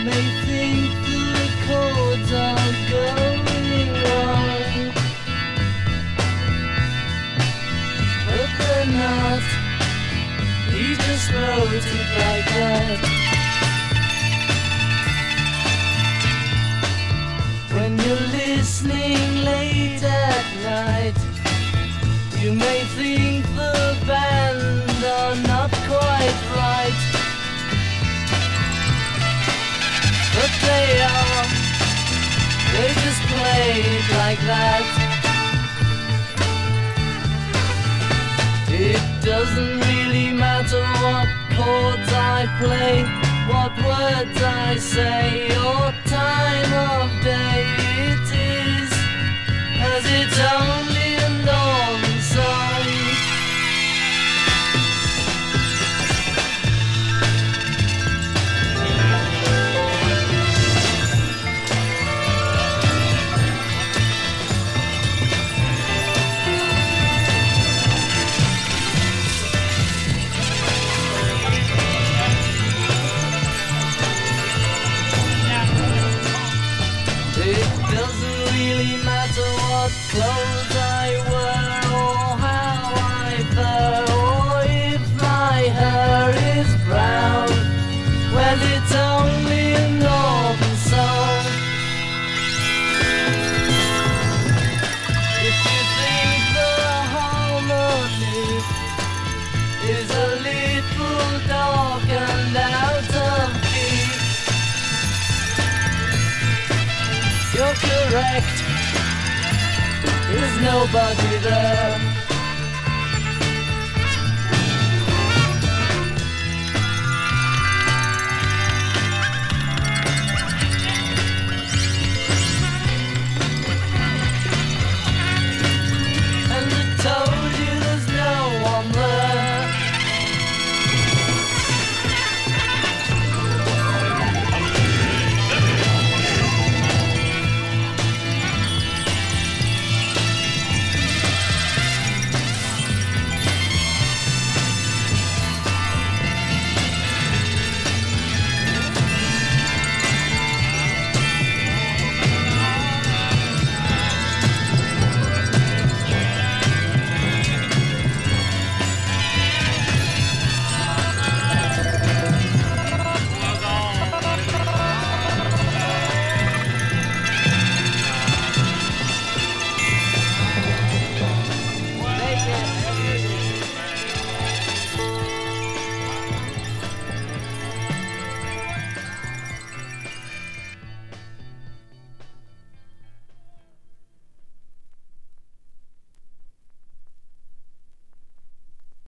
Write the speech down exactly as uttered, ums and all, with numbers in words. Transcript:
may think the chords are going wrong, but they're not. He just wrote it like that. When you're listening late at night, you may think the band are not quite right, but they are. They just play it like that. It doesn't really matter what chords I play, what words I say, or time of day it is, as it's only a normal song. Clothes I wear, or how I fare, or if my hair is brown. Well, it's only a normal song. If you think the harmony is a little dark and out of key, you're correct. There's nobody there.